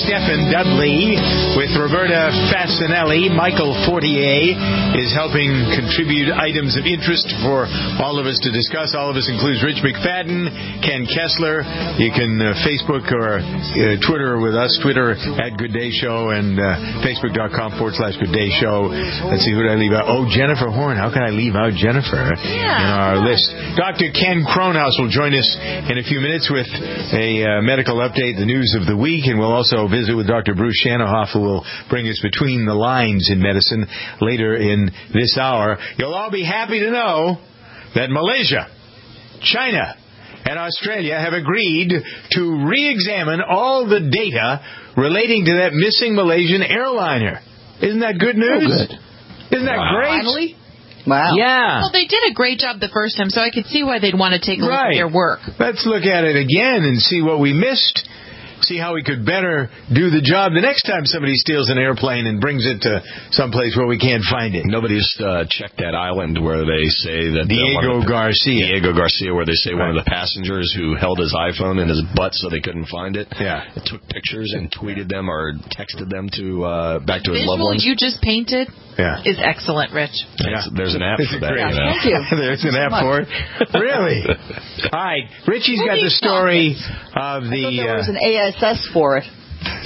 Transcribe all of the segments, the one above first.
Stephen Dudley with Roberta Fasinelli. Michael Fortier is helping contribute items of interest for all of us to discuss. All of us includes Rich McFadden, Ken Kessler. You can Facebook or Twitter with us. Twitter at Good Day Show and Facebook.com/Good Day Show. Let's see, who did I leave out? Oh, Jennifer Horn. How can I leave out Jennifer in our list? Dr. Ken Kronhaus will join us in a few minutes with a medical update, the news of the week, and we'll also visit with Dr. Bruce Shanohoff, who will bring us between the lines in medicine later in this hour. You'll all be happy to know that Malaysia, China, and Australia have agreed to re-examine all the data relating to that missing Malaysian airliner. Isn't that good news? Oh, good. Isn't that great? Finally? Wow. Yeah. Well, they did a great job the first time, so I could see why they'd want to take a look at their work. Let's look at it again and see what we missed. See how we could better do the job the next time somebody steals an airplane and brings it to someplace where we can't find it. Nobody's checked that island where they say that Diego Garcia, where they say one of the passengers who held his iPhone in his butt so they couldn't find it. Yeah, took pictures and tweeted them or texted them to back to his loved ones. The visual you just painted is excellent, Rich. Yeah. There's an app for that. Yeah, thank you. There's an app for it. Really? All right, Richie's got the story of the. There was an ASS for it.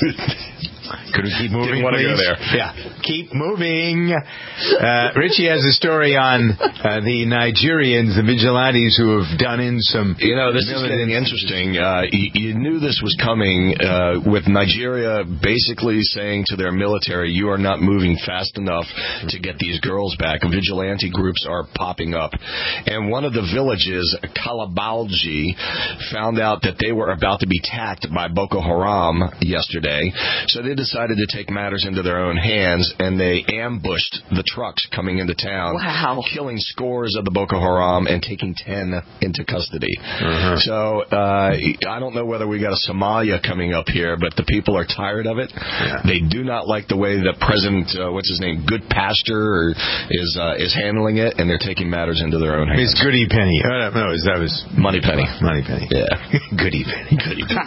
Could we keep moving? Didn't want to go there. Yeah, keep moving. Richie has a story on the Nigerians, the vigilantes who have done in some. You know, this is getting interesting. You knew this was coming with Nigeria basically saying to their military, you are not moving fast enough to get these girls back. Vigilante groups are popping up. And one of the villages, Kalabalji, found out that they were about to be attacked by Boko Haram yesterday. So they decided to take matters into their own hands, and they ambushed the trucks coming into town, killing scores of the Boko Haram and taking 10 into custody. So I don't know whether we got a Somalia coming up here, but the people are tired of it. They do not like the way that President, what's his name, Good Pastor, is handling it, and they're taking matters into their own hands. It's Goody Penny. Oh, no, that was Money Penny. Money Penny. Yeah. Goody Penny. Goody Penny.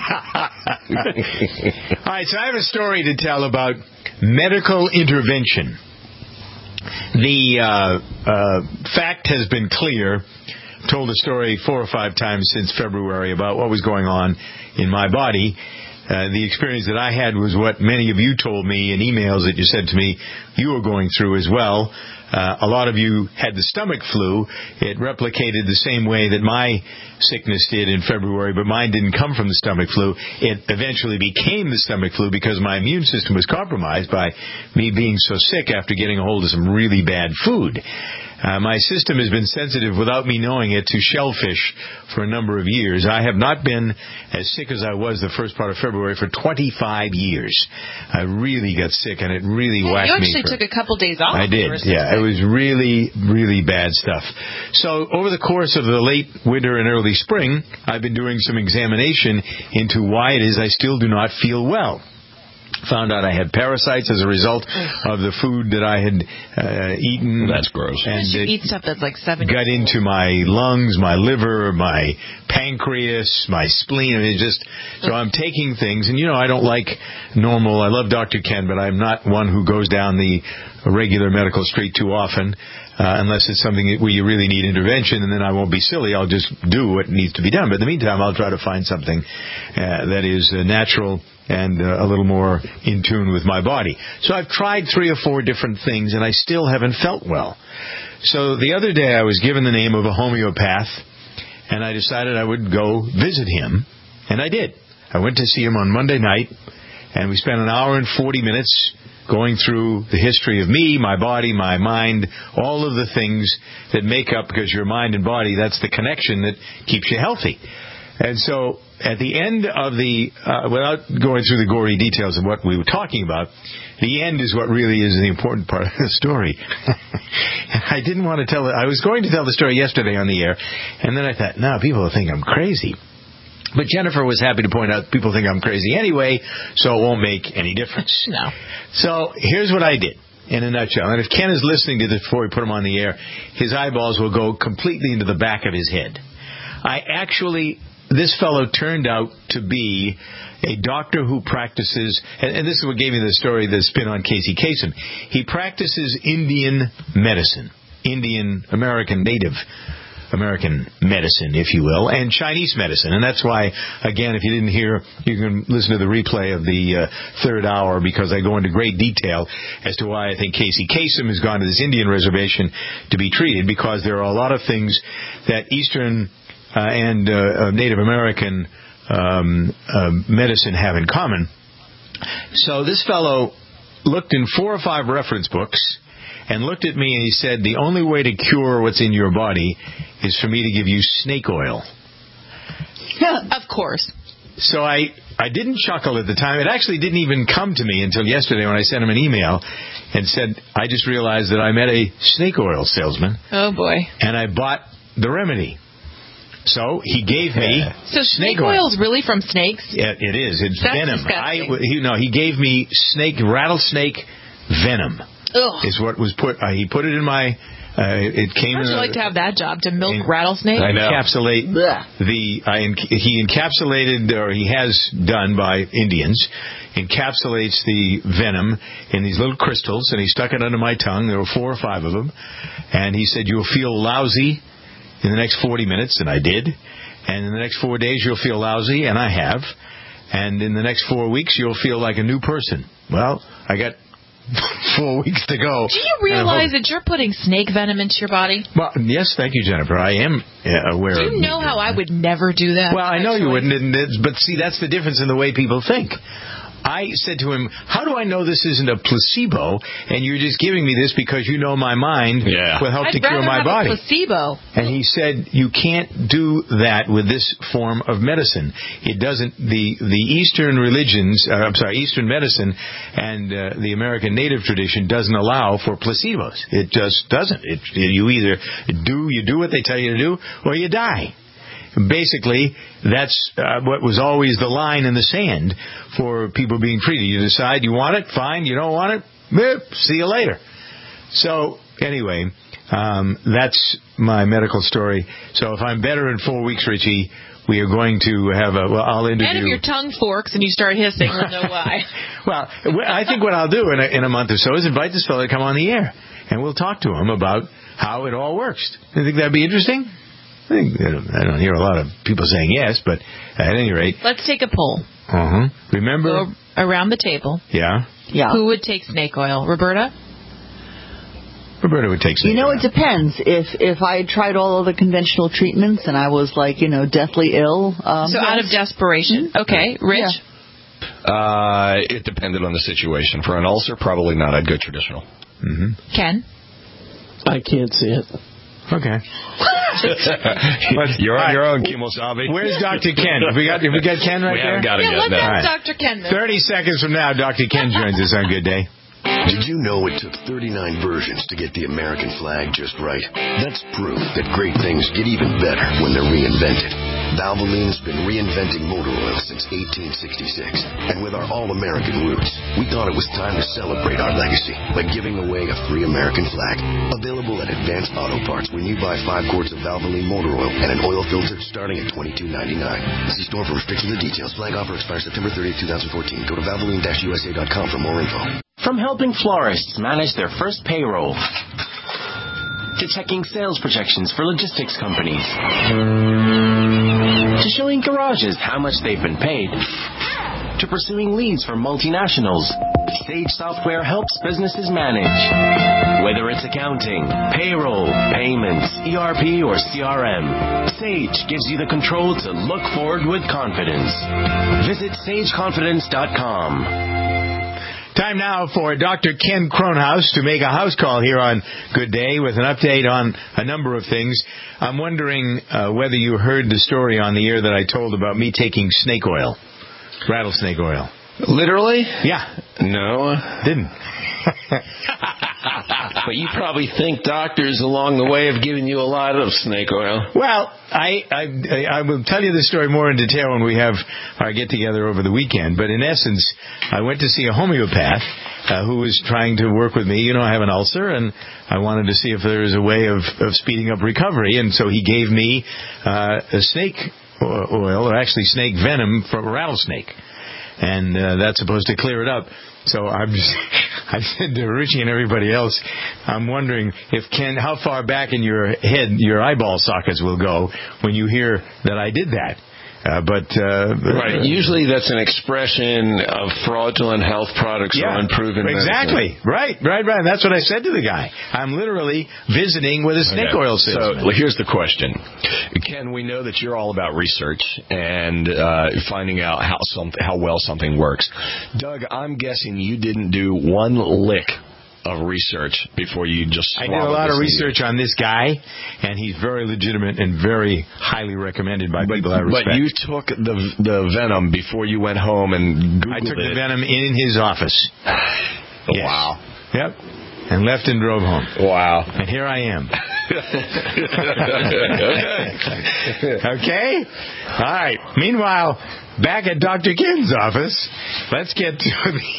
All right, so I have a story to tell about medical intervention. The fact has been clear. Told a story 4 or 5 times since February about what was going on in my body. The experience that I had was what many of you told me in emails that you said to me you were going through as well. A lot of you had the stomach flu. It replicated the same way that my sickness did in February, but mine didn't come from the stomach flu. It eventually became the stomach flu because my immune system was compromised by me being so sick after getting a hold of some really bad food. My system has been sensitive, without me knowing it, to shellfish for a number of years. I have not been as sick as I was the first part of February for 25 years. I really got sick, and it really whacked me. You actually took a couple days off. I did, yeah. It was really, really bad stuff. So over the course of the late winter and early spring, I've been doing some examination into why it is I still do not feel well. Found out I had parasites as a result of the food that I had eaten. That's gross. And you eat stuff that's like 7 got into my lungs, my liver, my pancreas, my spleen. I mean, so I'm taking things, and I don't like normal. I love Dr. Ken, but I'm not one who goes down the regular medical street too often. Unless it's something where you really need intervention, and then I won't be silly. I'll just do what needs to be done. But in the meantime, I'll try to find something that is natural and a little more in tune with my body. So I've tried 3 or 4 different things, and I still haven't felt well. So the other day, I was given the name of a homeopath, and I decided I would go visit him, and I did. I went to see him on Monday night, and we spent an hour and 40 minutes going through the history of me, my body, my mind, all of the things that make up, because your mind and body, that's the connection that keeps you healthy. And so at the end of without going through the gory details of what we were talking about, the end is what really is the important part of the story. I didn't want to tell it. I was going to tell the story yesterday on the air, and then I thought, no, people will think I'm crazy. But Jennifer was happy to point out people think I'm crazy anyway, so it won't make any difference. No. So here's what I did in a nutshell. And if Ken is listening to this before we put him on the air, his eyeballs will go completely into the back of his head. I actually this fellow turned out to be a doctor who practices, and this is what gave me the story, the spin on Casey Kasem. He practices Indian medicine, Indian American, Native American medicine, if you will, and Chinese medicine. And that's why, again, if you didn't hear, you can listen to the replay of the third hour, because I go into great detail as to why I think Casey Kasem has gone to this Indian reservation to be treated, because there are a lot of things that Eastern and Native American medicine have in common. So this fellow looked in 4 or 5 reference books and looked at me and he said, the only way to cure what's in your body is for me to give you snake oil. Of course. So I didn't chuckle at the time. It actually didn't even come to me until yesterday when I sent him an email and said, I just realized that I met a snake oil salesman. Oh, boy. And I bought the remedy. So he gave me snake oil is really from snakes? Yeah, it is. It's That's venom. disgusting. He gave me rattlesnake venom. Ugh. Is what was put. He put it in my. It came. How'd you like to have that job, to milk rattlesnake? I know. Encapsulate he encapsulated, or he has done by Indians, encapsulates the venom in these little crystals, and he stuck it under my tongue. There were 4 or 5 of them, and he said, "You'll feel lousy in the next 40 minutes," and I did. And in the next 4 days, you'll feel lousy, and I have. And in the next 4 weeks, you'll feel like a new person. Well, I got 4 weeks to go. Do you realize that you're putting snake venom into your body? Well, yes, thank you, Jennifer. I am aware of it. Do you know how I would never do that? Well, I know you wouldn't, but see, that's the difference in the way people think. I said to him, how do I know this isn't a placebo and you're just giving me this because you know my mind will help to cure my body? A placebo. And he said, you can't do that with this form of medicine. It doesn't, the Eastern religions, Eastern medicine and the American Native tradition doesn't allow for placebos. It just doesn't. You either do what they tell you to do or you die. Basically, that's what was always the line in the sand for people being treated. You decide you want it, fine. You don't want it, see you later. So, anyway, that's my medical story. So if I'm better in 4 weeks, Richie, we are going to have I'll interview. And if your tongue forks and you start hissing, we'll know why. Well, I think what I'll do in a month or so is invite this fellow to come on the air, and we'll talk to him about how it all works. You think that'd be interesting? I don't hear a lot of people saying yes, but at any rate. Let's take a poll. Remember? Go around the table. Yeah. Who would take snake oil? Roberta? Roberta would take snake oil. It depends. If I had tried all of the conventional treatments and I was deathly ill. So out of desperation. Okay. Rich? Yeah. It depended on the situation. For an ulcer, probably not. I'd go traditional. Ken? I can't see it. Okay. You're on your own, Kimosabe. Where's Dr. Ken? Have we got Ken right there? We haven't got him yet. Let's ask Dr. Ken then. 30 seconds from now, Dr. Ken joins us on Good Day. Did you know it took 39 versions to get the American flag just right? That's proof that great things get even better when they're reinvented. Valvoline's been reinventing motor oil since 1866. And with our all-American roots, we thought it was time to celebrate our legacy by giving away a free American flag. Available at Advanced Auto Parts when you buy 5 quarts of Valvoline motor oil and an oil filter starting at $22.99. See store for restrictions and details. Flag offer expires September 30th, 2014. Go to valvoline-usa.com for more info. From helping florists manage their first payroll, to checking sales projections for logistics companies, to showing garages how much they've been paid, to pursuing leads for multinationals, Sage Software helps businesses manage. Whether it's accounting, payroll, payments, ERP, or CRM, Sage gives you the control to look forward with confidence. Visit SageConfidence.com. Time now for Dr. Ken Kronhaus to make a house call here on Good Day with an update on a number of things. I'm wondering whether you heard the story on the air that I told about me taking snake oil, rattlesnake oil. Literally? Yeah. No. Didn't. But you probably think doctors along the way have given you a lot of snake oil. Well, I will tell you the story more in detail when we have our get-together over the weekend. But in essence, I went to see a homeopath who was trying to work with me. I have an ulcer, and I wanted to see if there was a way of speeding up recovery. And so he gave me a snake oil, or actually snake venom from a rattlesnake. And that's supposed to clear it up. So I said to Richie and everybody else, I'm wondering if Ken, how far back in your head your eyeball sockets will go when you hear that I did that. Right. Usually that's an expression of fraudulent health products or unproven exactly. medicine. Right. That's what I said to the guy. I'm literally visiting with a snake oil salesman. So here's the question. Ken, we know that you're all about research and finding out how well something works. Doug, I'm guessing you didn't do one lick of research before you just I did a lot of research on this guy, and he's very legitimate and very highly recommended by people I respect. But you took the venom before you went home and Googled it. I took the venom in his office. Yes. Wow. Yep. And left and drove home. Wow. And here I am. Okay? All right. Meanwhile, back at Dr. Ken's office, let's get to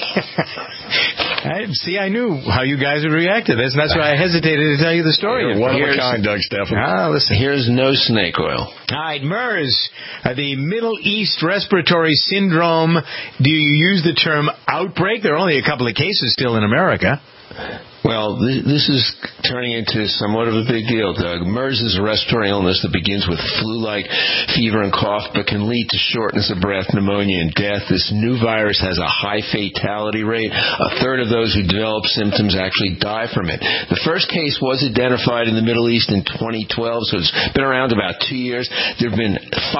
I knew how you guys would react to this, and that's why I hesitated to tell you the story. One of a kind, Doug Stephan. Listen. Here's no snake oil. All right, MERS, the Middle East Respiratory Syndrome. Do you use the term outbreak? There are only a couple of cases still in America. Well, this is turning into somewhat of a big deal, Doug. MERS is a respiratory illness that begins with flu-like fever and cough, but can lead to shortness of breath, pneumonia, and death. This new virus has a high fatality rate. A third of those who develop symptoms actually die from it. The first case was identified in the Middle East in 2012, so it's been around about 2 years. There have been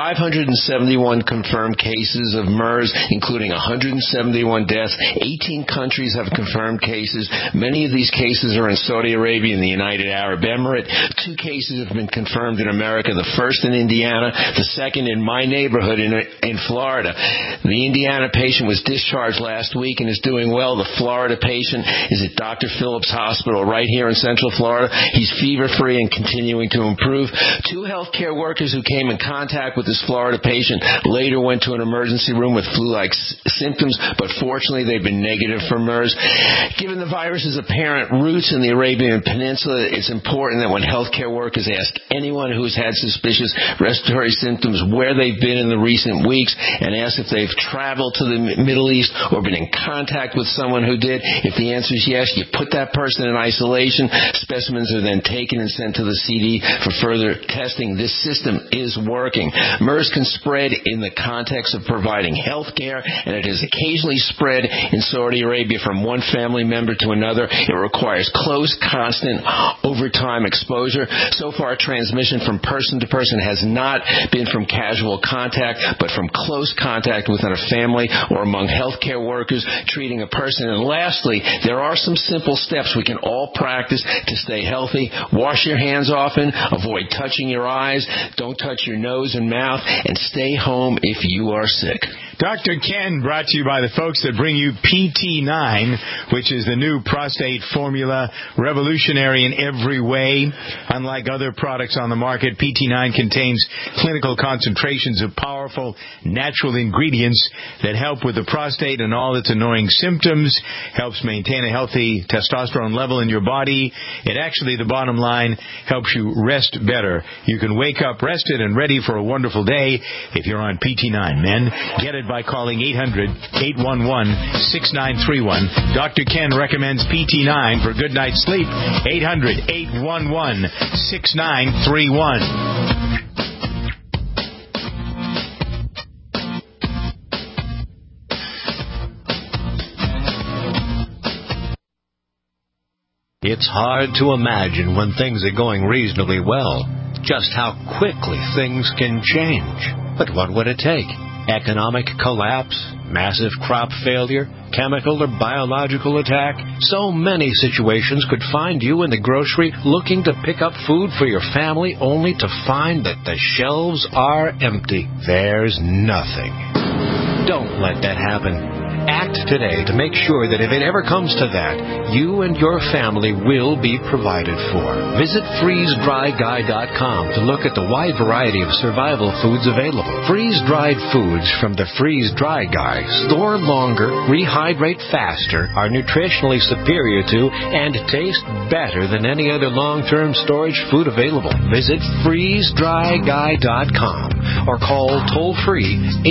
571 confirmed cases of MERS, including 171 deaths. 18 countries have confirmed cases. Many of these cases are in Saudi Arabia and the United Arab Emirates. 2 cases have been confirmed in America, the first in Indiana, the second in my neighborhood in Florida. The Indiana patient was discharged last week and is doing well. The Florida patient is at Dr. Phillips Hospital right here in Central Florida. He's fever-free and continuing to improve. 2 healthcare workers who came in contact with this Florida patient later went to an emergency room with flu-like symptoms, but fortunately they've been negative for MERS. Given the virus's apparent roots in the Arabian Peninsula, it's important that when healthcare workers ask anyone who's had suspicious respiratory symptoms where they've been in the recent weeks and ask if they've traveled to the Middle East or been in contact with someone who did. If the answer is yes, you put that person in isolation. Specimens are then taken and sent to the CD for further testing. This system is working. MERS can spread in the context of providing health care, and it has occasionally spread in Saudi Arabia from one family member to another. It requires close, constant, over-time exposure. So far, transmission from person to person has not been from casual contact, but from close contact within a family or among healthcare workers treating a person. And lastly, there are some simple steps we can all practice to stay healthy. Wash your hands often. Avoid touching your eyes. Don't touch your nose and mouth. And stay home if you are sick. Dr. Ken, brought to you by the folks that bring you PT9, which is the new prostate formula, revolutionary in every way. Unlike other products on the market, PT9 contains clinical concentrations of powerful natural ingredients that help with the prostate and all its annoying symptoms, helps maintain a healthy testosterone level in your body. It actually, the bottom line, helps you rest better. You can wake up rested and ready for a wonderful day if you're on PT9. Men, get it by calling 800-811-6931. Dr. Ken recommends PT9 for good night's sleep. 800-811-6931. It's hard to imagine when things are going reasonably well just how quickly things can change. But what would it take? Economic collapse, massive crop failure, chemical or biological attack? So many situations could find you in the grocery looking to pick up food for your family only to find that the shelves are empty. There's nothing. Don't let that happen. Act today to make sure that if it ever comes to that, you and your family will be provided for. Visit freezedryguy.com to look at the wide variety of survival foods available. Freeze-dried foods from the Freeze Dry Guy store longer, rehydrate faster, are nutritionally superior to, and taste better than any other long-term storage food available. Visit freezedryguy.com or call toll-free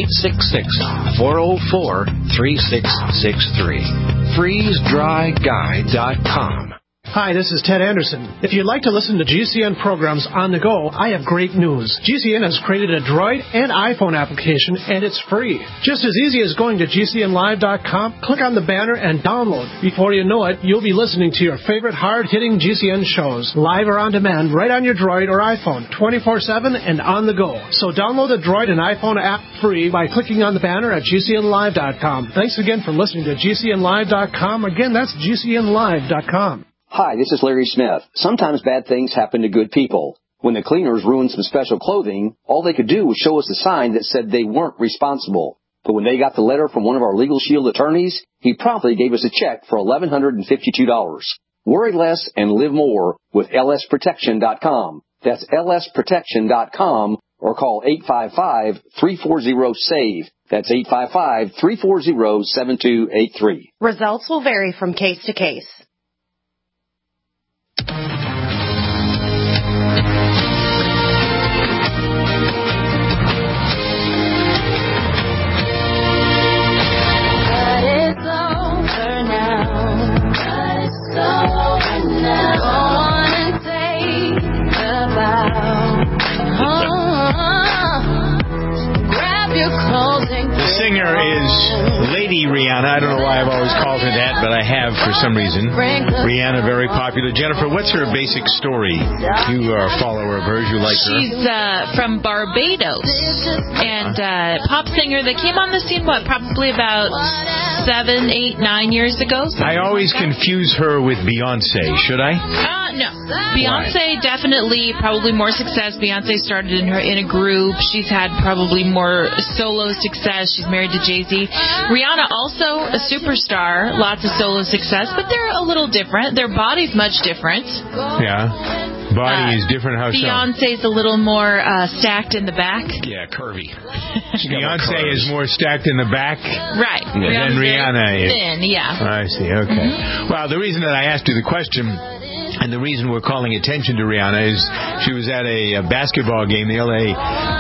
866-404-3663. freezedryguy.com. Hi, this is Ted Anderson. If you'd like to listen to GCN programs on the go, I have great news. GCN has created a Droid and iPhone application, and it's free. Just as easy as going to GCNlive.com, click on the banner, and download. Before you know it, you'll be listening to your favorite hard-hitting GCN shows, live or on demand, right on your Droid or iPhone, 24/7 and on the go. So download the Droid and iPhone app free by clicking on the banner at GCNlive.com. Thanks again for listening to GCNlive.com. Again, that's GCNlive.com. Hi, this is Larry Smith. Sometimes bad things happen to good people. When the cleaners ruined some special clothing, all they could do was show us a sign that said they weren't responsible. But when they got the letter from one of our Legal Shield attorneys, he promptly gave us a check for $1,152. Worry less and live more with lsprotection.com. That's lsprotection.com or call 855-340-SAVE. That's 855-340-7283. Results will vary from case to case. The singer is Lady Rihanna. I don't know why I've always called her that, but I have for some reason. Rihanna, very popular. Jennifer, what's her basic story? You are a follower of hers. You like her? She's from Barbados, and pop singer that came on the scene, probably about 7, 8, 9 years ago. I always confuse her with Beyonce. Should I? No. Beyonce definitely probably more success. Beyonce started in a group. She's had probably more solo success. She's married to Jay-Z. Rihanna also a superstar, lots of solo success, but they're a little different. Their body's much different. Yeah. Body is different. How so? Beyonce's a little more stacked in the back. Yeah, curvy. Beyonce is more stacked in the back. Right. Than Rihanna is. Thin, yeah. I see. Okay. Mm-hmm. Well, the reason that I asked you the question, and the reason we're calling attention to Rihanna, is she was at a basketball game, the LA,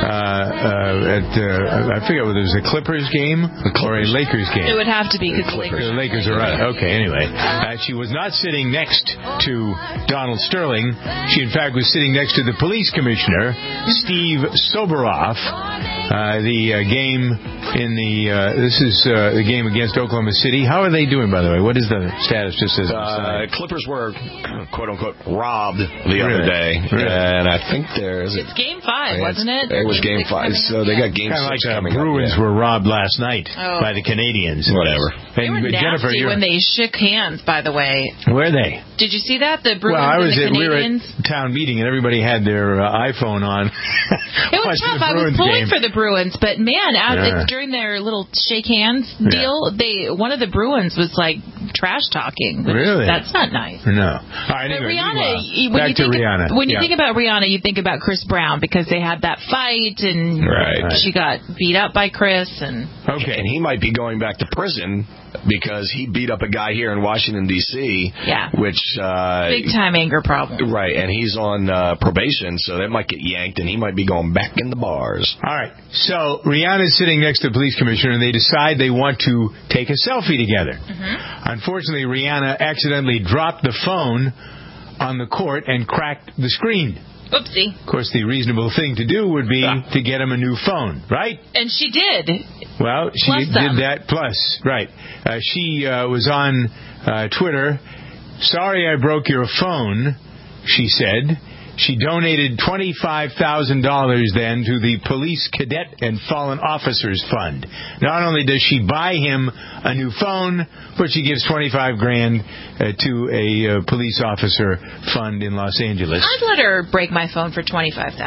I forget whether it was a Clippers game or a Lakers game. It would have to be because the Lakers are right. Okay, anyway. She was not sitting next to Donald Sterling. She, in fact, was sitting next to the police commissioner, Steve Soberoff. The game in this is the game against Oklahoma City. How are they doing, by the way? What is the status? Just as Clippers were, quote-unquote, robbed the other day. Really? And I think it's Game 5, wasn't it? It was Game 5. So they got Game 6 like coming up. Bruins were robbed last night by the Canadians. Whatever. They were nasty Jennifer, when they shook hands, by the way. Where are they? Did you see that? The Bruins we were Canadians? at town meeting, and everybody had their iPhone on. It was tough. I was pulling for the Bruins, but man, during their little shake hands deal, one of the Bruins was like trash talking. Really? That's not nice. No. All right, anyway, Rihanna, back to Rihanna. When you think about Rihanna, you think about Chris Brown because they had that fight and she got beat up by Chris. And he might be going back to prison because he beat up a guy here in Washington, D.C., which... big-time anger problem. Right, and he's on probation, so that might get yanked, and he might be going back in the bars. All right, so Rihanna's sitting next to the police commissioner, and they decide they want to take a selfie together. Mm-hmm. Unfortunately, Rihanna accidentally dropped the phone on the court and cracked the screen. Oopsie. Of course, the reasonable thing to do would be to get him a new phone, right? And she did. Well, she did that plus, right. She was on Twitter. Sorry I broke your phone, she said. She donated $25,000 then to the Police Cadet and Fallen Officers Fund. Not only does she buy him a new phone, but she gives $25,000 to a police officer fund in Los Angeles. I'd let her break my phone for $25,000.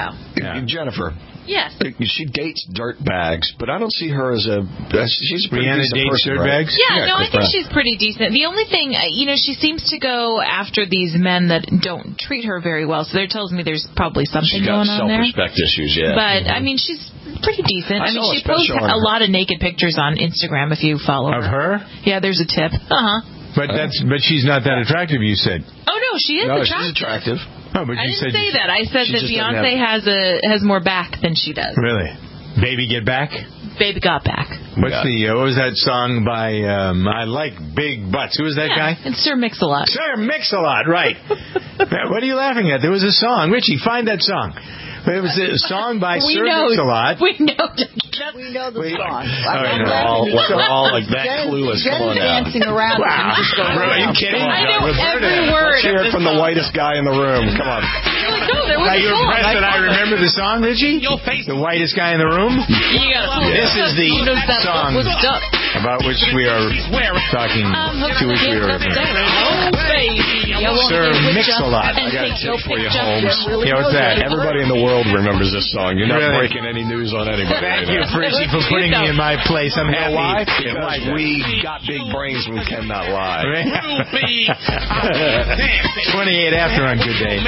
Jennifer. Yes. She dates dirtbags, but I don't see her as she's a pretty Rihanna decent dates person, dirtbags? Yeah, no, I think she's pretty decent. The only thing, she seems to go after these men that don't treat her very well, so that tells me there's probably something going on there. Self-respect issues, yeah. But, she's pretty decent. She posts special on a her. lot of naked pictures on Instagram if you follow her. Of her? Yeah, there's a tip. But she's not that attractive, you said. Oh, no, she is attractive. She's attractive. Oh, but I you didn't say that. I said She that just Beyonce has more back than she does. Really? Baby Get Back? Baby Got Back. What was that song by, I Like Big Butts? Who was that guy? It's Sir Mix-a-Lot. Sir Mix-a-Lot, right. What are you laughing at? There was a song. Richie, find that song. It was a song by Sir Mix-a-Lot. We know the song. We're all like that clueless. Come on now. Dancing around. Wow. Are you kidding? I know every word. Let's hear it from the whitest guy in the room. Come on. Are you impressed that I remember the song, Richie? The whitest guy in the room? This is the song about which we are talking, to which we are Sir Mix-a-Lot. I got a tip for you, Holmes. Yeah, what's that? Everybody in the world remembers this song. You're not breaking any news on anybody. Thank you, Richie, for putting me in my place. I'm happy. Why? Because we got big brains and we cannot lie. 28 after on Good Day.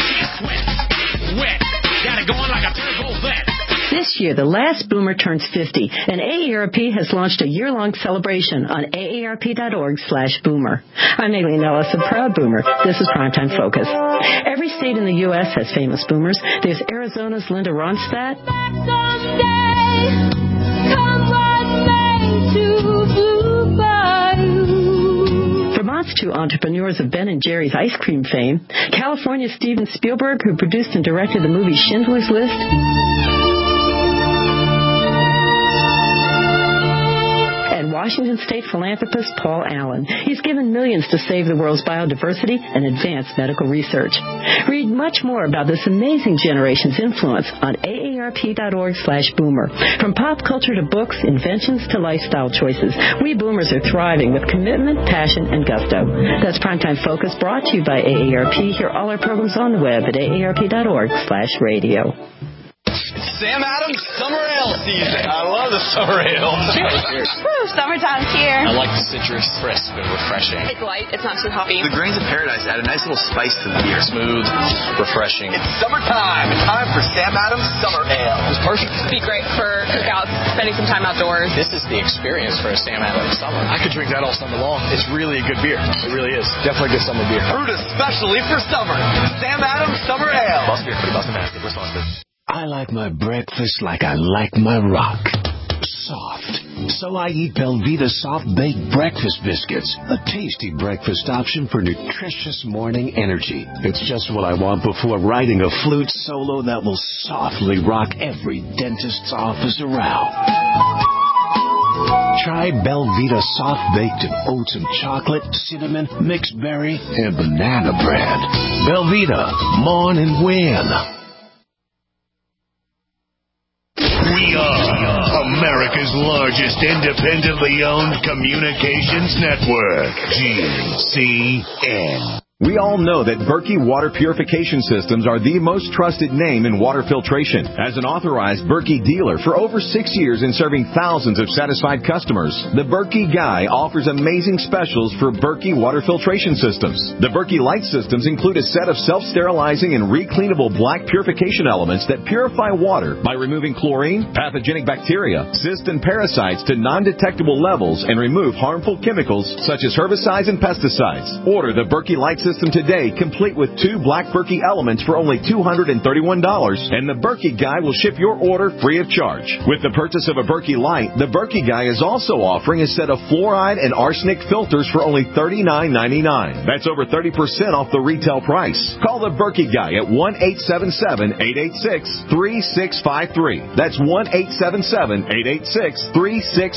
This year, the last boomer turns 50, and AARP has launched a year-long celebration on aarp.org/boomer. I'm Aileen Ellis, a proud boomer. This is Primetime Focus. Every state in the U.S. has famous boomers. There's Arizona's Linda Ronstadt. Vermont's two entrepreneurs of Ben and Jerry's ice cream fame. California's Steven Spielberg, who produced and directed the movie Schindler's List. And Washington State philanthropist Paul Allen. He's given millions to save the world's biodiversity and advance medical research. Read much more about this amazing generation's influence on aarp.org/boomer. From pop culture to books, inventions to lifestyle choices, we boomers are thriving with commitment, passion, and gusto. That's Primetime Focus, brought to you by AARP. Hear all our programs on the web at aarp.org/radio. Sam Adams Summer Ale season. I love the summer ale. Woo, summertime's here. I like the citrus, crisp and refreshing. It's light. It's not too hoppy. The grains of paradise add a nice little spice to the beer. Smooth, refreshing. It's summertime. It's time for Sam Adams Summer Ale. It's perfect. It'd be great for cookouts, spending some time outdoors. This is the experience for a Sam Adams summer. I could drink that all summer long. It's really a good beer. It really is. Definitely good summer beer. Brewed especially for summer. Sam Adams Summer Ale. Boston Beer, Boston, Mass. Wisconsin. I like my breakfast like I like my rock. Soft. So I eat Belvita Soft Baked Breakfast Biscuits, a tasty breakfast option for nutritious morning energy. It's just what I want before writing a flute solo that will softly rock every dentist's office around. Try Belvita Soft Baked in oats and chocolate, cinnamon, mixed berry, and banana bread. Belvita, mourn and win. We are America's largest independently owned communications network, GCN. We all know that Berkey Water Purification Systems are the most trusted name in water filtration. As an authorized Berkey dealer for over 6 years and serving thousands of satisfied customers, the Berkey Guy offers amazing specials for Berkey Water Filtration Systems. The Berkey Light Systems include a set of self-sterilizing and recleanable black purification elements that purify water by removing chlorine, pathogenic bacteria, cysts, and parasites to non-detectable levels and remove harmful chemicals such as herbicides and pesticides. Order the Berkey Light System today, complete with 2 black Berkey elements for only $231, and the Berkey Guy will ship your order free of charge. With the purchase of a Berkey Light, the Berkey Guy is also offering a set of fluoride and arsenic filters for only $39.99. That's over 30% off the retail price. Call the Berkey Guy at 1-877-886-3653. That's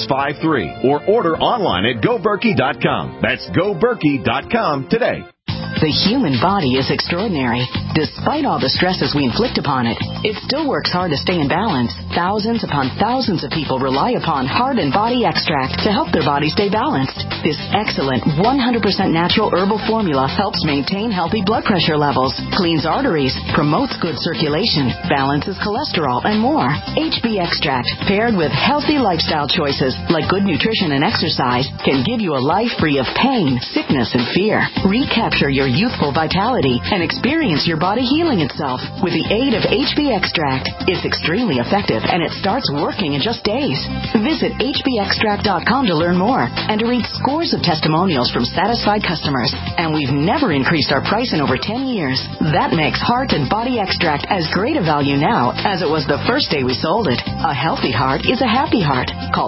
1-877-886-3653. Or order online at GoBerkey.com. That's GoBerkey.com today. The human body is extraordinary. Despite all the stresses we inflict upon it, it still works hard to stay in balance. Thousands upon thousands of people rely upon Heart and Body Extract to help their body stay balanced. This excellent 100% natural herbal formula helps maintain healthy blood pressure levels, cleans arteries, promotes good circulation, balances cholesterol, and more. HB Extract, paired with healthy lifestyle choices like good nutrition and exercise, can give you a life free of pain, sickness, and fear. Recapture your youthful vitality and experience your body healing itself with the aid of HB Extract. It's extremely effective and it starts working in just days. Visit hbextract.com to learn more and to read scores of testimonials from satisfied customers. And we've never increased our price in over 10 years. That makes Heart and Body Extract as great a value now as it was the first day we sold it. A healthy heart is a happy heart. Call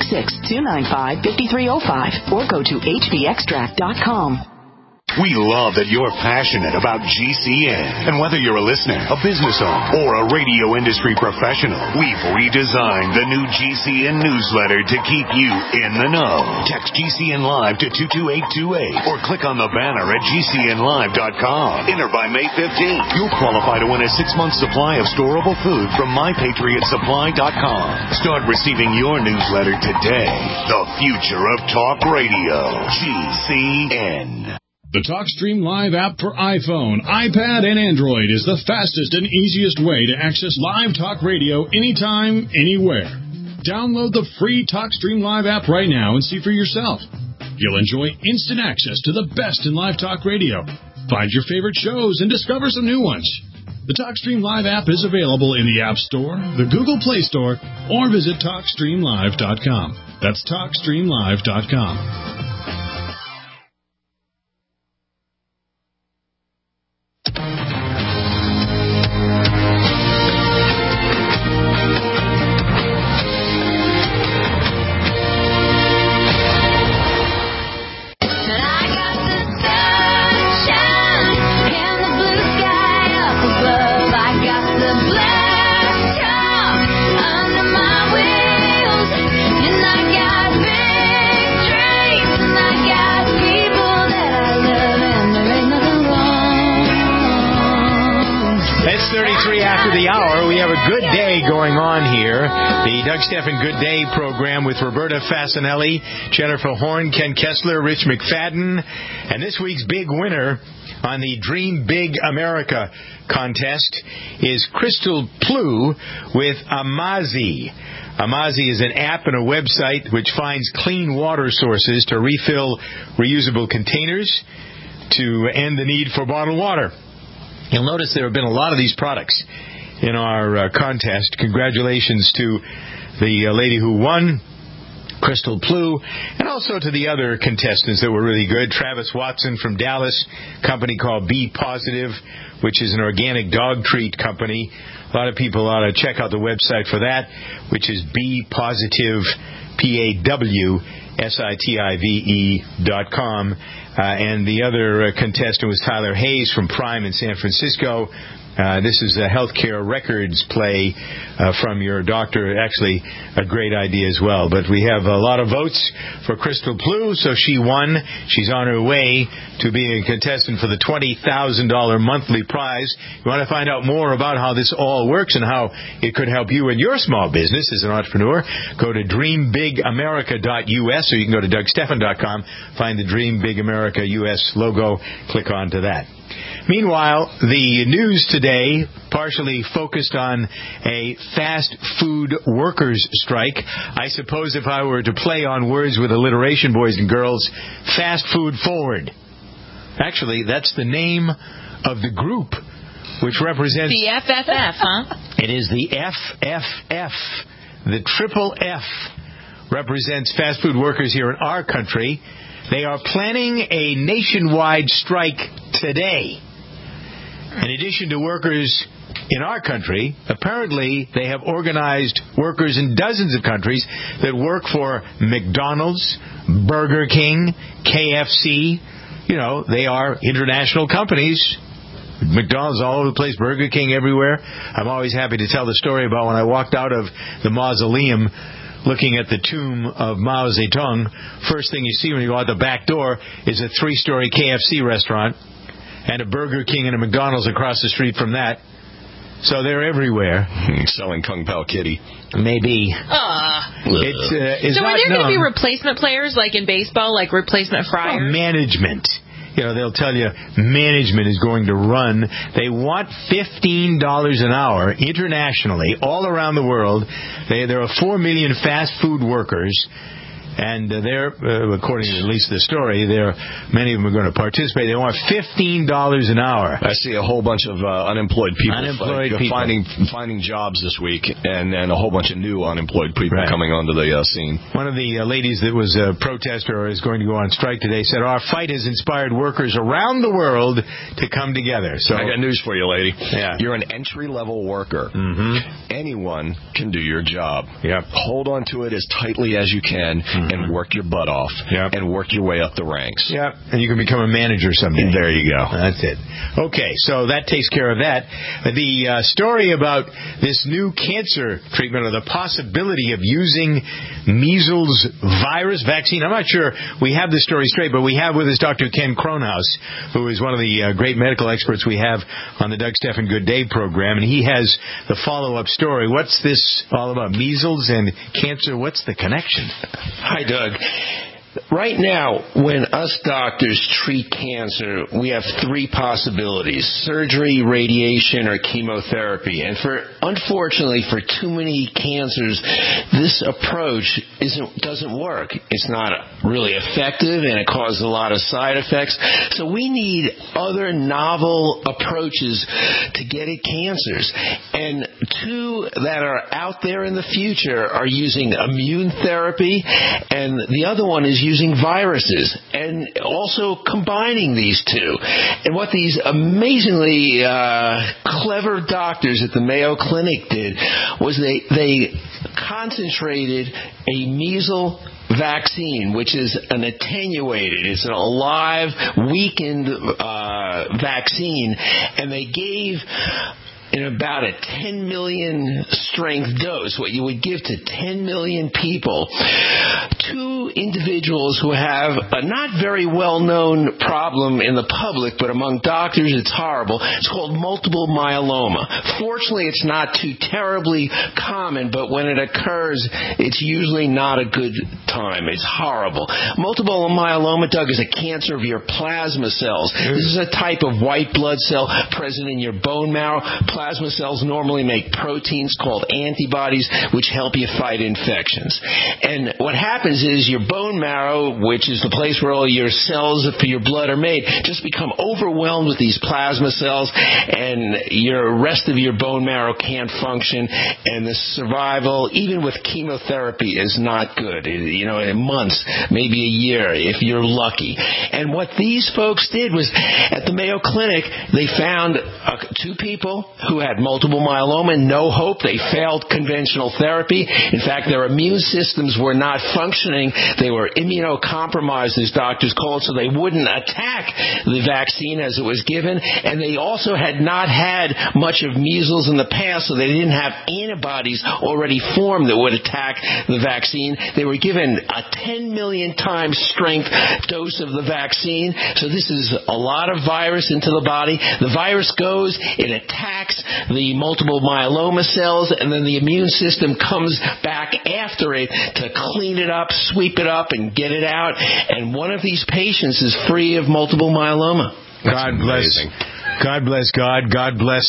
866-295-5305 or go to hbextract.com. We love that you're passionate about GCN. And whether you're a listener, a business owner, or a radio industry professional, we've redesigned the new GCN newsletter to keep you in the know. Text GCN Live to 22828 or click on the banner at GCNlive.com. Enter by May 15th. You'll qualify to win a 6-month supply of storable food from MyPatriotSupply.com. Start receiving your newsletter today. The future of talk radio. GCN. The TalkStream Live app for iPhone, iPad, and Android is the fastest and easiest way to access live talk radio anytime, anywhere. Download the free TalkStream Live app right now and see for yourself. You'll enjoy instant access to the best in live talk radio. Find your favorite shows and discover some new ones. The TalkStream Live app is available in the App Store, the Google Play Store, or visit TalkStreamLive.com. That's TalkStreamLive.com. The Doug Stephan Good Day program with Roberta Fasanelli, Jennifer Horn, Ken Kessler, Rich McFadden, and this week's big winner on the Dream Big America contest is Crystal Plu with Amazi. Amazi is an app and a website which finds clean water sources to refill reusable containers to end the need for bottled water. You'll notice there have been a lot of these products in our contest. Congratulations to the lady who won, Crystal Plu, and also to the other contestants that were really good. Travis Watson from Dallas, company called Be Positive, which is an organic dog treat company. A lot of people ought to check out the website for that, which is BePositive, PAWSITIVE.com. And the other contestant was Tyler Hayes from Prime in San Francisco. This is a healthcare records play from your doctor. Actually, a great idea as well. But we have a lot of votes for Crystal Plu, so she won. She's on her way to being a contestant for the $20,000 monthly prize. You want to find out more about how this all works and how it could help you in your small business as an entrepreneur, go to dreambigamerica.us, or you can go to DougStephan.com, find the Dream Big America US logo, click onto that. Meanwhile, the news today partially focused on a fast food workers' strike. I suppose if I were to play on words with alliteration, boys and girls, fast food forward. Actually, that's the name of the group, which represents... The FFF, huh? It is the FFF. The triple F represents fast food workers here in our country. They are planning a nationwide strike today. In addition to workers in our country, apparently they have organized workers in dozens of countries that work for McDonald's, Burger King, KFC. You know, they are international companies. McDonald's all over the place, Burger King everywhere. I'm always happy to tell the story about when I walked out of the mausoleum looking at the tomb of Mao Zedong. First thing you see when you go out the back door is a 3-story KFC restaurant. and a Burger King and a McDonald's across the street from that. So they're everywhere. Selling Kung Pao Kitty. Maybe. So are there going to be replacement players, like in baseball, like replacement Friars? Well, management. They'll tell you management is going to run. They want $15 an hour internationally, all around the world. There are 4 million fast food workers. And they're, according to at least the story, many of them are going to participate. They want $15 an hour. I see a whole bunch of unemployed people, finding jobs this week, and a whole bunch of new unemployed people coming onto the scene. One of the ladies that was a protester or is going to go on strike today said, "Our fight has inspired workers around the world to come together." So I got news for you, lady. Yeah. You're an entry-level worker. Mm-hmm. Anyone can do your job. Yep. Hold on to it as tightly as you can. And work your butt off, and work your way up the ranks. Yeah, and you can become a manager someday. There you go. That's it. Okay, so that takes care of that. The story about this new cancer treatment, or the possibility of using measles virus vaccine. I'm not sure we have the story straight, but we have with us Dr. Ken Kronhaus, who is one of the great medical experts we have on the Doug Stephan Good Day program, and he has the follow-up story. What's this all about? Measles and cancer, what's the connection? Hi, Doug. Right now, when us doctors treat cancer, we have 3 possibilities: surgery, radiation, or chemotherapy. And unfortunately, for too many cancers, this approach doesn't work. It's not really effective, and it causes a lot of side effects. So we need other novel approaches to get at cancers. And 2 that are out there in the future are using immune therapy, and the other one is using viruses, and also combining these 2. And what these amazingly clever doctors at the Mayo Clinic did was they concentrated a measles vaccine, which is an attenuated, it's an alive, weakened vaccine, and they gave in about a 10 million strength dose, what you would give to 10 million people, 2 individuals who have a not very well-known problem in the public, but among doctors it's horrible. It's called multiple myeloma. Fortunately, it's not too terribly common, but when it occurs, it's usually not a good time. It's horrible. Multiple myeloma, Doug, is a cancer of your plasma cells. This is a type of white blood cell present in your bone marrow. Plasma cells normally make proteins called antibodies, which help you fight infections. And what happens is your bone marrow, which is the place where all your cells for your blood are made, just become overwhelmed with these plasma cells, and your rest of your bone marrow can't function, and the survival, even with chemotherapy, is not good. In months, maybe a year, if you're lucky. And what these folks did was, at the Mayo Clinic, they found 2 people who had multiple myeloma, no hope. They failed conventional therapy. In fact, their immune systems were not functioning. They were immunocompromised, as doctors call it, so they wouldn't attack the vaccine as it was given. And they also had not had much of measles in the past, so they didn't have antibodies already formed that would attack the vaccine. They were given a 10 million times strength dose of the vaccine. So this is a lot of virus into the body. The virus goes, it attacks the multiple myeloma cells, and then the immune system comes back after it to clean it up, sweep it up, and get it out. And one of these patients is free of multiple myeloma. God bless. God bless God. God bless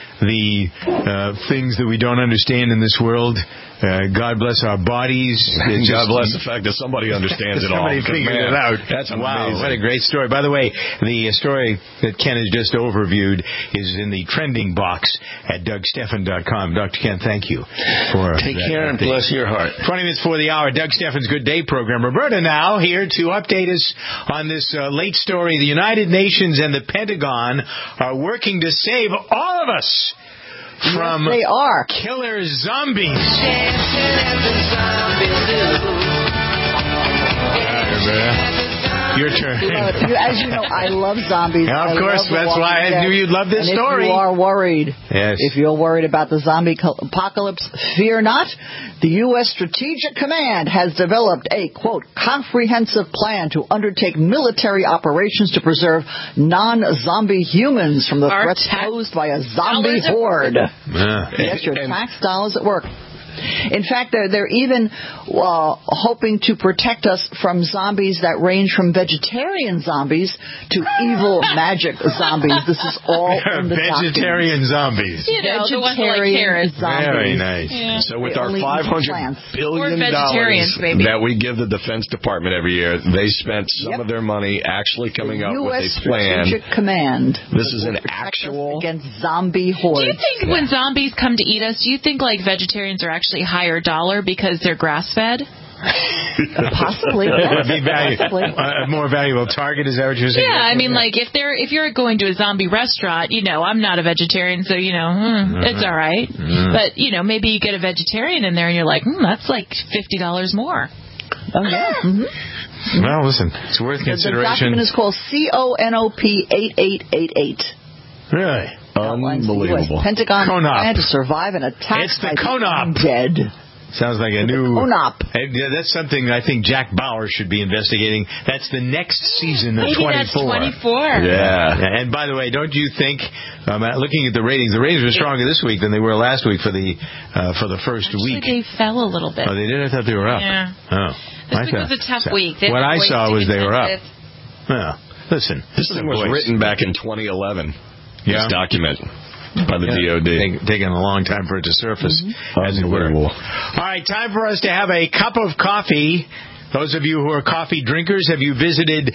the things that we don't understand in this world. God bless our bodies. God bless the fact that somebody understands it all. Somebody figured it out. That's amazing. Wow, what a great story. By the way, the story that Ken has just overviewed is in the trending box at DougStephan.com. Dr. Ken, thank you for Take care and bless your heart. 20 minutes before the hour, Doug Stephan's Good Day program. Roberta now here to update us on this late story. The United Nations and the Pentagon are working to save all of us from they are killer zombies. Your turn. As you know, I love zombies. Yeah, of course, that's why I knew you'd love this story. If you are worried, yes. If you're worried about the zombie apocalypse, fear not. The U.S. Strategic Command has developed a, quote, comprehensive plan to undertake military operations to preserve non-zombie humans from the threats posed by a zombie horde. Yes, your tax dollars at work. In fact, they're even hoping to protect us from zombies that range from vegetarian zombies to evil magic zombies. This is all in the vegetarian documents. zombies. You know, the ones that like carrots. Zombies. Very nice. Yeah. So with our $500 billion that we give the Defense Department every year, they spent some of their money actually coming up with a plan. Strategic Command. This is an actual against zombie hordes. Do you think when zombies come to eat us, do you think like vegetarians are actually higher dollar because they're grass-fed? Possibly. A more valuable target, is that what you're saying? Yeah, I mean, like, if you're going to a zombie restaurant, you know, I'm not a vegetarian, so, you know, it's all right. But, you know, maybe you get a vegetarian in there and you're like, that's like $50 more. Oh, yeah. Well, listen, it's worth consideration. The document is called CONOP 8888. Really? Unbelievable. Pentagon plan to survive an attack. It's the CONOP. Dead. Sounds like a new... CONOP. Yeah, that's something I think Jack Bauer should be investigating. That's the next season of 24. Maybe that's 24. Yeah. And by the way, don't you think, looking at the ratings are stronger this week than they were last week for the first week. They fell a little bit. Oh, they did? I thought they were up. Yeah. Oh. This week was a tough week. What I saw was they were up. Well, listen. This thing was written back in 2011. Yeah. This document by the DOD. Taking a long time for it to surface, as it were. All right, time for us to have a cup of coffee. Those of you who are coffee drinkers, have you visited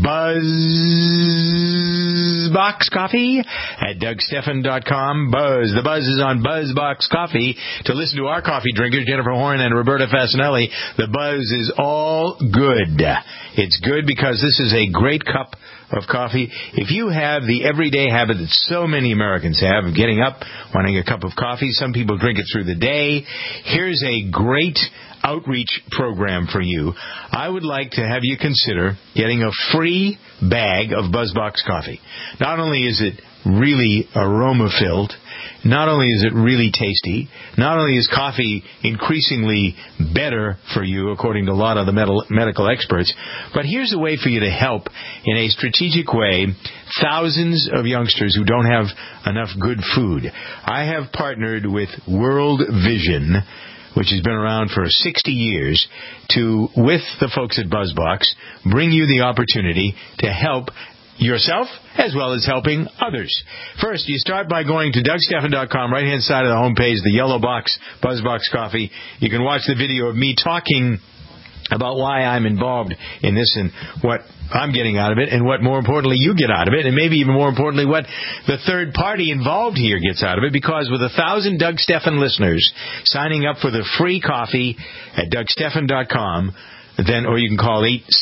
BuzzBox Coffee at DougStephan.com? The buzz is on BuzzBox Coffee. To listen to our coffee drinkers, Jennifer Horn and Roberta Fasinelli, the buzz is all good. It's good because this is a great cup of coffee. If you have the everyday habit that so many Americans have of getting up, wanting a cup of coffee, some people drink it through the day, here's a great outreach program for you. I would like to have you consider getting a free bag of BuzzBox coffee. Not only is it really aroma-filled, not only is it really tasty, not only is coffee increasingly better for you, according to a lot of the medical experts, but here's a way for you to help in a strategic way thousands of youngsters who don't have enough good food. I have partnered with World Vision, which has been around for 60 years, to, with the folks at BuzzBox, bring you the opportunity to help yourself as well as helping others. First, you start by going to DougStephan.com, right-hand side of the homepage, the yellow box, BuzzBox Coffee. You can watch the video of me talking about why I'm involved in this and what I'm getting out of it and what, more importantly, you get out of it, and maybe even more importantly, what the third party involved here gets out of it, because with 1,000 Doug Stephan listeners signing up for the free coffee at DougStephan.com, or you can call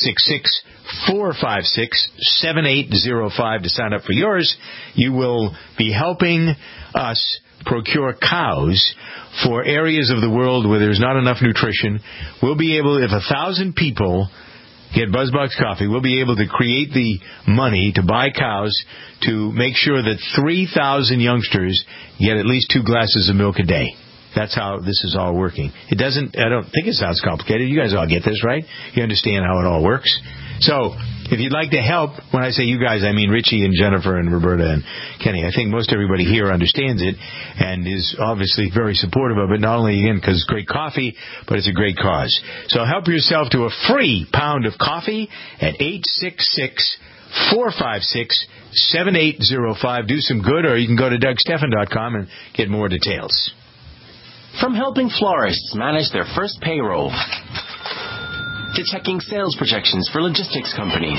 866-456-7805 to sign up for yours, you will be helping us procure cows for areas of the world where there's not enough nutrition. We'll be able, if 1,000 people get BuzzBox Coffee, we'll be able to create the money to buy cows to make sure that 3,000 youngsters get at least 2 glasses of milk a day. That's how this is all working. I don't think it sounds complicated. You guys all get this, right? You understand how it all works. So, if you'd like to help, when I say you guys, I mean Richie and Jennifer and Roberta and Kenny. I think most everybody here understands it and is obviously very supportive of it, not only, again, because it's great coffee, but it's a great cause. So help yourself to a free pound of coffee at 866-456-7805. Do some good, or you can go to DougStephan.com and get more details. From helping florists manage their first payroll, to checking sales projections for logistics companies,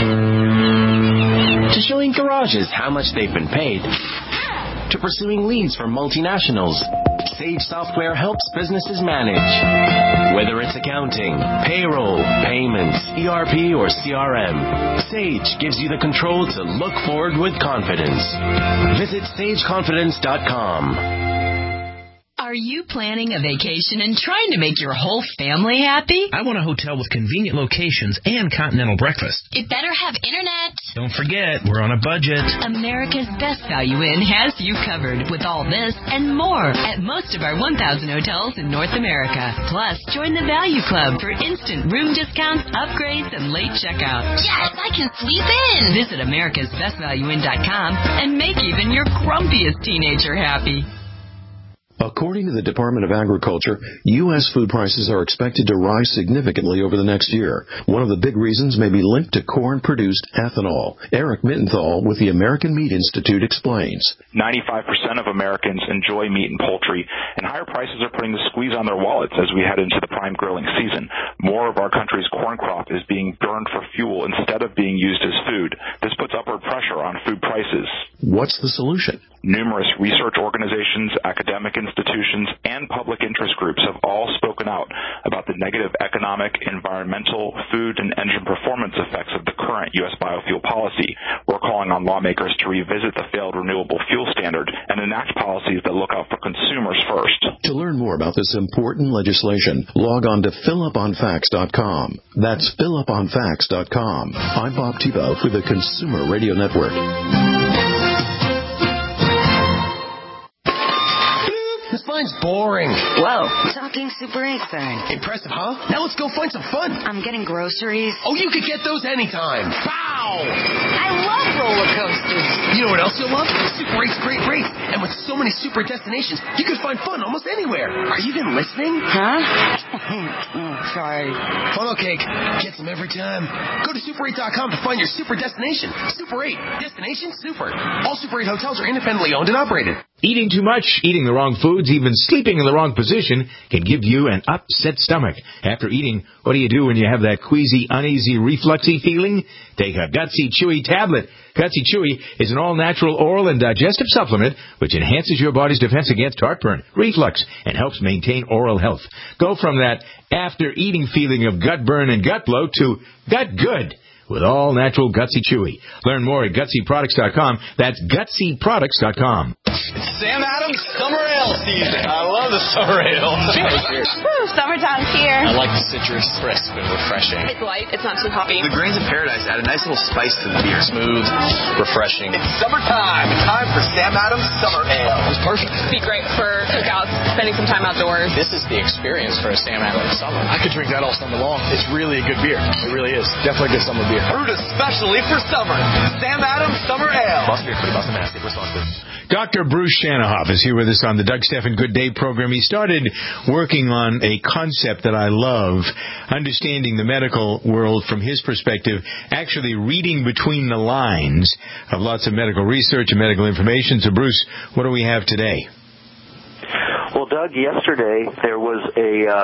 to showing garages how much they've been paid, to pursuing leads for multinationals, Sage Software helps businesses manage. Whether it's accounting, payroll, payments, ERP, or CRM, Sage gives you the control to look forward with confidence. Visit SageConfidence.com. Are you planning a vacation and trying to make your whole family happy? I want a hotel with convenient locations and continental breakfast. It better have internet. Don't forget, we're on a budget. America's Best Value Inn has you covered with all this and more at most of our 1,000 hotels in North America. Plus, join the Value Club for instant room discounts, upgrades, and late checkout. Yes, I can sleep in. Visit americasbestvalueinn.com and make even your grumpiest teenager happy. According to the Department of Agriculture, U.S. food prices are expected to rise significantly over the next year. One of the big reasons may be linked to corn-produced ethanol. Eric Mittenthal with the American Meat Institute explains. 95% of Americans enjoy meat and poultry, and higher prices are putting the squeeze on their wallets as we head into the prime grilling season. More of our country's corn crop is being burned for fuel instead of being used as food. This puts upward pressure on food prices. What's the solution? Numerous research organizations, academic institutions, and public interest groups have all spoken out about the negative economic, environmental, food, and engine performance effects of the current U.S. biofuel policy. We're calling on lawmakers to revisit the failed renewable fuel standard and enact policies that look out for consumers first. To learn more about this important legislation, log on to filluponfacts.com. That's filluponfacts.com. I'm Bob Tebow for the Consumer Radio Network. This mine's boring. Whoa, talking Super 8 thing. Impressive, huh? Now let's go find some fun. I'm getting groceries. Oh, you could get those anytime. Pow! I love roller coasters. You know what else you'll love? Super 8's great rates. And with so many super destinations, you can find fun almost anywhere. Are you even listening? Huh? Sorry. Funnel cake. Gets them every time. Go to Super8.com to find your super destination. Super 8. Destination super. All Super 8 hotels are independently owned and operated. Eating too much, eating the wrong foods, even sleeping in the wrong position can give you an upset stomach. After eating, what do you do when you have that queasy, uneasy, refluxy feeling? Take a Gutsy Chewy tablet. Gutsy Chewy is an all-natural oral and digestive supplement which enhances your body's defense against heartburn, reflux, and helps maintain oral health. Go from that after-eating feeling of gut burn and gut bloat to gut good with all-natural Gutsy Chewy. Learn more at GutsyProducts.com. That's GutsyProducts.com. It's Sam Adams Summer Ale season. I love the summer ale. Cheers. Woo, summertime's here. I like the citrus, crisp and refreshing. It's light. It's not too hoppy. The grains of paradise add a nice little spice to the beer. Smooth, refreshing. It's summertime. Time for Sam Adams Summer Ale. It's perfect. It'd be great for cookouts, spending some time outdoors. This is the experience for a Sam Adams summer. I could drink that all summer long. It's really a good beer. It really is. Definitely a good summer beer. Brewed especially for summer. Sam Adams Summer Ale. Must be pretty Boston Mass. Responsibly. Dr. Bruce Shanahoff is here with us on the Doug Stephan Good Day program. He started working on a concept that I love, understanding the medical world from his perspective, actually reading between the lines of lots of medical research and medical information. So, Bruce, what do we have today? Well, Doug, yesterday there was a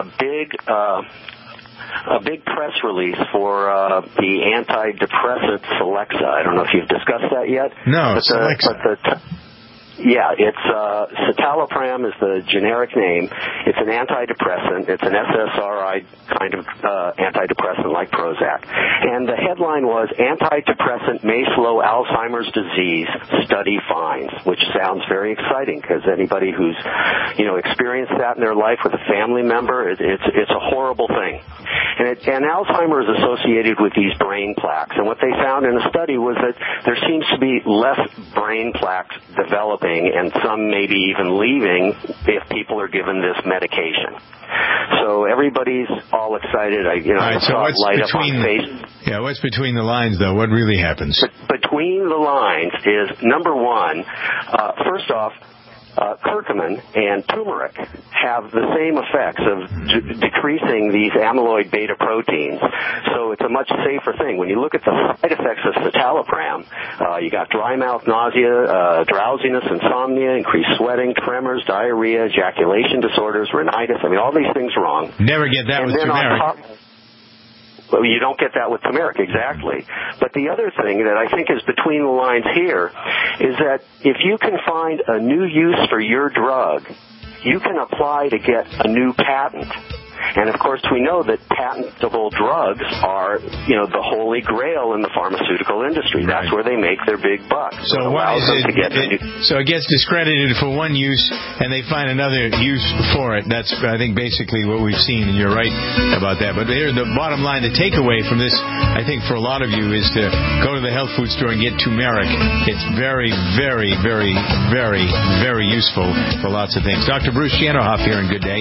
big press release for the antidepressant Celexa. I don't know if you've discussed that yet. No, Celexa. Yeah, it's citalopram is the generic name. It's an antidepressant. It's an SSRI kind of antidepressant like Prozac. And the headline was, Antidepressant May Slow Alzheimer's Disease Study Finds, which sounds very exciting because anybody who's, experienced that in their life with a family member, it's a horrible thing. And Alzheimer is associated with these brain plaques. And what they found in the study was that there seems to be less brain plaques developing and some maybe even leaving if people are given this medication. So everybody's all excited. I saw it light up on Facebook. Yeah, what's between the lines, though? What really happens? Between the lines is, number one, first off, curcumin and turmeric have the same effects of decreasing these amyloid beta proteins. So it's a much safer thing. When you look at the side effects of citalopram, you got dry mouth, nausea, drowsiness, insomnia, increased sweating, tremors, diarrhea, ejaculation disorders, rhinitis. I mean, all these things wrong. Never get that with turmeric. Well, you don't get that with turmeric, exactly. But the other thing that I think is between the lines here is that if you can find a new use for your drug, you can apply to get a new patent. And, of course, we know that patentable drugs are, the holy grail in the pharmaceutical industry. Right. That's where they make their big bucks. So so it gets discredited for one use, and they find another use for it. That's, I think, basically what we've seen, and you're right about that. But here, the bottom line, the takeaway from this, I think, for a lot of you, is to go to the health food store and get turmeric. It's very, very, very, very, very useful for lots of things. Dr. Bruce Janohoff here, and good day.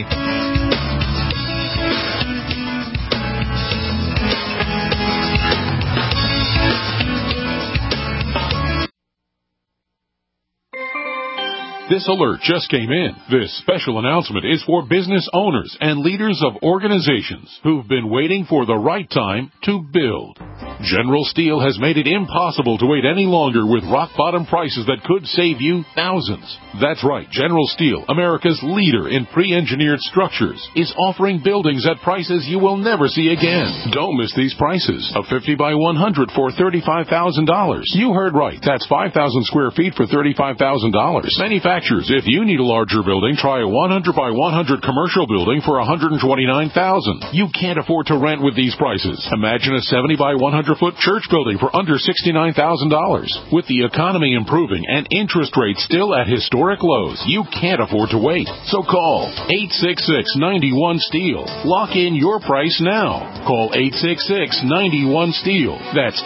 This alert just came in. This special announcement is for business owners and leaders of organizations who've been waiting for the right time to build. General Steel has made it impossible to wait any longer with rock-bottom prices that could save you thousands. That's right. General Steel, America's leader in pre-engineered structures, is offering buildings at prices you will never see again. Don't miss these prices. A 50 by 100 for $35,000. You heard right. That's 5,000 square feet for $35,000. Manufacturers, if you need a larger building, try a 100 by 100 commercial building for $129,000. You can't afford to rent with these prices. Imagine a 70 by 100-foot church building for under $69,000. With the economy improving and interest rates still at historic lows, you can't afford to wait. So call 866-91-STEEL. Lock in your price now. Call 866-91-STEEL. That's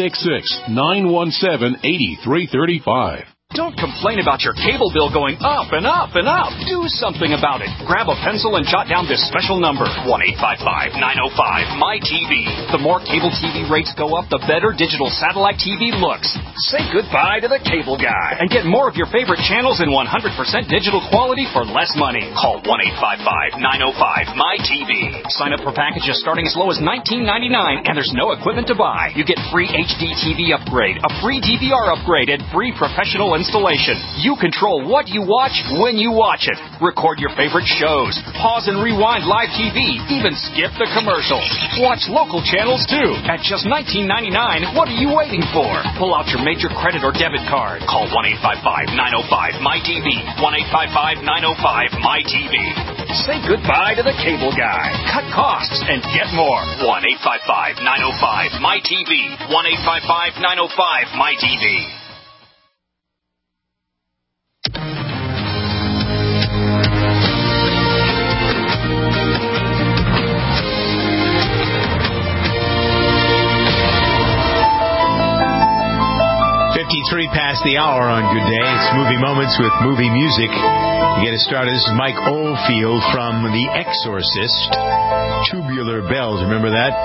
866-917-8335. Don't complain about your cable bill going up and up and up. Do something about it. Grab a pencil and jot down this special number, 1-855-905-MY-TV. The more cable TV rates go up, the better digital satellite TV looks. Say goodbye to the cable guy and get more of your favorite channels in 100% digital quality for less money. Call 1-855-905-MY-TV. Sign up for packages starting as low as $19.99, and there's no equipment to buy. You get free HD TV upgrade, a free DVR upgrade, and free professional installation. You control what you watch when you watch it. Record your favorite shows. Pause and rewind live TV. Even skip the commercials. Watch local channels too. At just $19.99, what are you waiting for? Pull out your major credit or debit card. Call 1-855-905-MY-TV. 1-855-905-MY-TV. Say goodbye to the cable guy. Cut costs and get more. 1-855-905-MY-TV. 1-855-905-MY-TV. 53 past the hour on Good Day. It's Movie Moments with movie music. To get us started, this is Mike Oldfield from The Exorcist. Tubular Bells. Remember that?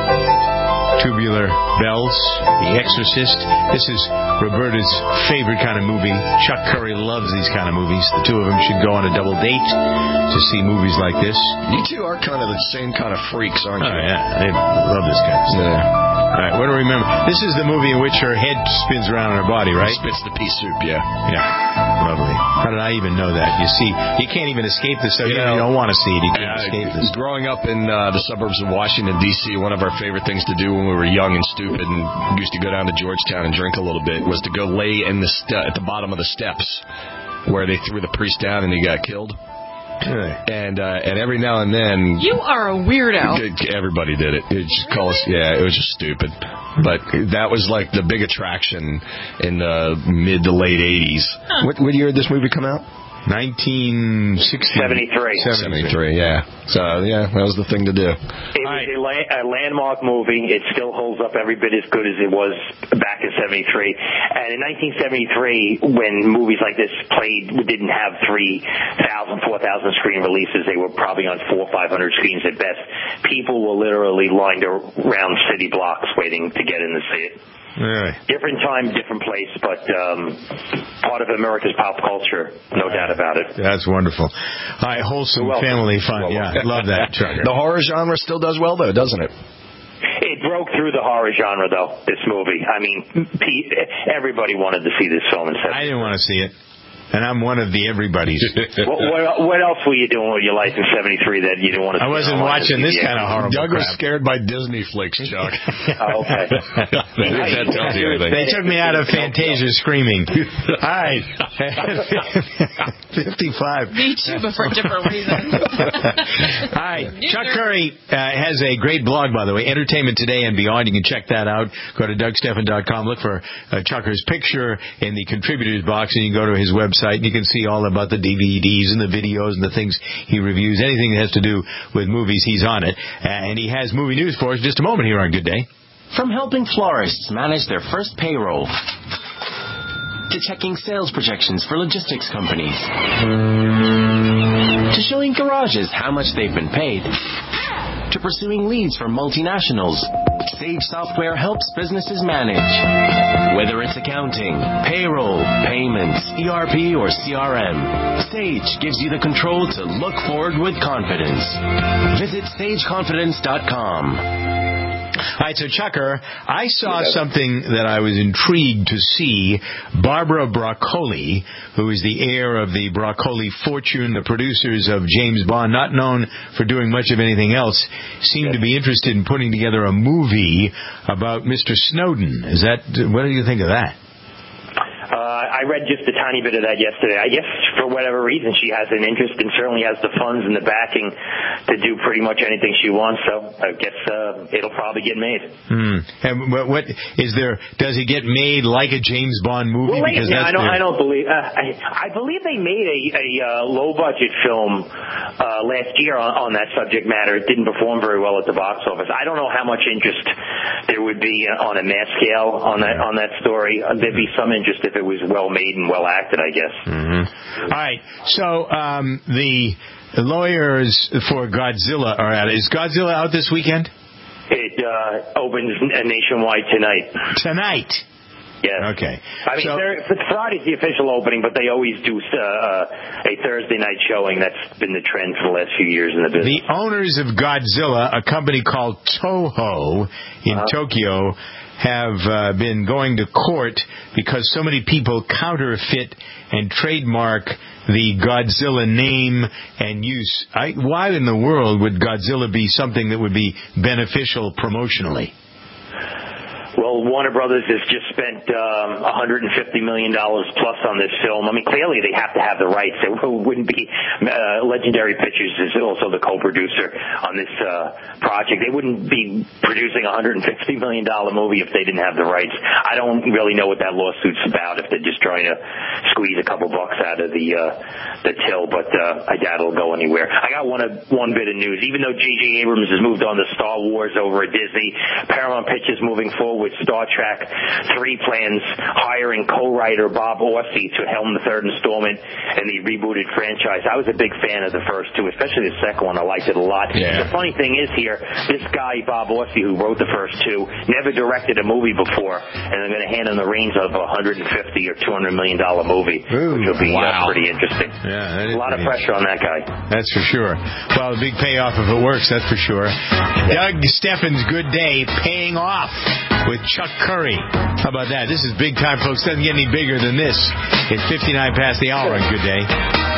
Tubular Bells, The Exorcist. This is Roberta's favorite kind of movie. Chuck Curry loves these kind of movies. The two of them should go on a double date to see movies like this. You two are kind of the same kind of freaks, aren't you? Oh, yeah. I love this kind of stuff. Yeah. All right, what do I remember? This is the movie in which her head spins around in her body, right? Spits the pea soup, yeah. Yeah, lovely. How did I even know that? You see, you can't even escape this stuff. You don't want to see it. You can't escape this. Growing up in the suburbs of Washington, D.C., one of our favorite things to do when we were young and stupid and used to go down to Georgetown and drink a little bit was to go lay in at the bottom of the steps where they threw the priest down and he got killed. Really? And every now and then... You are a weirdo. Everybody did it. It just it was just stupid. But that was like the big attraction in the mid to late 80s. Huh. What year did this movie come out? 73, yeah. So, yeah, that was the thing to do. It was a landmark movie. It still holds up every bit as good as it was back in 73. And in 1973, when movies like this didn't have 3,000, 4,000 screen releases, they were probably on 400 or 500 screens at best. People were literally lined around city blocks waiting to get in to see it. Really? Different time, different place, but part of America's pop culture, no doubt about it. That's wonderful. All right, wholesome family fun. Yeah, love that. The horror genre still does well, though, doesn't it? It broke through the horror genre, though, this movie. I mean, everybody wanted to see this film in 73. I didn't want to see it. And I'm one of the everybody's. What else were you doing with your life in '73 that you didn't want to? I wasn't watching this kind of horrible Doug was crap. scared by Disney flicks, Chuck. Oh, okay. That tells you anything. They took me out of Fantasia screaming. All right. 55. Me too, but for different reasons. All right. Chuck Curry has a great blog, by the way, Entertainment Today and Beyond. You can check that out. Go to DougStephan.com. Look for Chucker's picture in the contributors box, and you can go to his website. And you can see all about the DVDs and the videos and the things he reviews. Anything that has to do with movies, he's on it. And he has movie news for us in just a moment here on Good Day. From helping florists manage their first payroll to checking sales projections for logistics companies to showing garages how much they've been paid to pursuing leads from multinationals, Sage Software helps businesses manage. Whether it's accounting, payroll, payments, ERP, or CRM, Sage gives you the control to look forward with confidence. Visit SageConfidence.com. All right, so Chucker, I saw something that I was intrigued to see. Barbara Broccoli, who is the heir of the Broccoli fortune, the producers of James Bond, not known for doing much of anything else, seemed to be interested in putting together a movie about Mr. Snowden. What do you think of that? I read just a tiny bit of that yesterday. I guess for whatever reason she has an interest and certainly has the funds and the backing to do pretty much anything she wants. So I guess it'll probably get made. And what is there? Does it get made like a James Bond movie? Well, I don't believe. I believe they made a low budget film last year on that subject matter. It didn't perform very well at the box office. I don't know how much interest there would be on a mass scale on that story. There'd be some interest if it was well made and well acted, I guess. All right. So the lawyers for Godzilla are out. Is Godzilla out this weekend? It opens nationwide tonight. Tonight? Yes. Okay. I mean, Friday's the official opening, but they always do a Thursday night showing. That's been the trend for the last few years in the business. The owners of Godzilla, a company called Toho in Tokyo, have been going to court because so many people counterfeit and trademark the Godzilla name and use. Why in the world would Godzilla be something that would be beneficial promotionally? Well, Warner Brothers has just spent $150 million plus on this film. I mean, clearly they have to have the rights. It wouldn't be Legendary Pictures is also the co-producer on this project. They wouldn't be producing a $150 million movie if they didn't have the rights. I don't really know what that lawsuit's about, if they're just trying to squeeze a couple bucks out of the till, but I doubt it'll go anywhere. I got one bit of news. Even though J.J. Abrams has moved on to Star Wars over at Disney, Paramount Pictures moving forward with Star Trek 3 plans, hiring co-writer Bob Orci to helm the third installment in the rebooted franchise. I was a big fan of the first two, especially the second one. I liked it a lot. Yeah. The funny thing is here, this guy, Bob Orci, who wrote the first two, never directed a movie before, and they're going to hand him the reins of a $150 or $200 million movie, which will be pretty interesting. Yeah, a lot of pressure on that guy. That's for sure. Well, a big payoff if it works, that's for sure. Doug Stephan's Good Day paying off with Chuck Curry. How about that? This is big time, folks. Doesn't get any bigger than this. It's 59 past the hour on Good Day.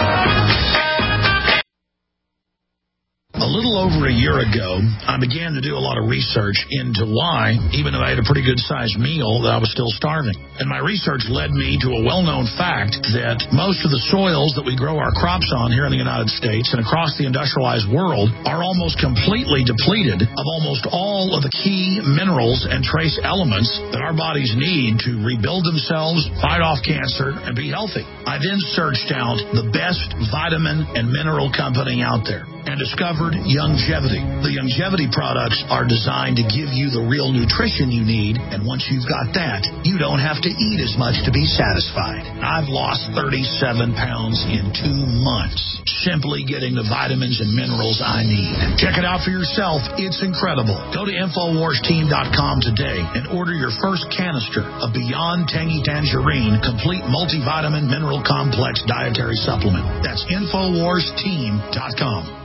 A little over a year ago, I began to do a lot of research into why, even though I had a pretty good-sized meal, that I was still starving. And my research led me to a well-known fact that most of the soils that we grow our crops on here in the United States and across the industrialized world are almost completely depleted of almost all of the key minerals and trace elements that our bodies need to rebuild themselves, fight off cancer, and be healthy. I then searched out the best vitamin and mineral company out there and discovered Youngevity. The Youngevity products are designed to give you the real nutrition you need, and once you've got that, you don't have to eat as much to be satisfied. I've lost 37 pounds in 2 months simply getting the vitamins and minerals I need. Check it out for yourself. It's incredible. Go to InfoWarsTeam.com today and order your first canister of Beyond Tangy Tangerine Complete Multivitamin Mineral Complex Dietary Supplement. That's InfoWarsTeam.com.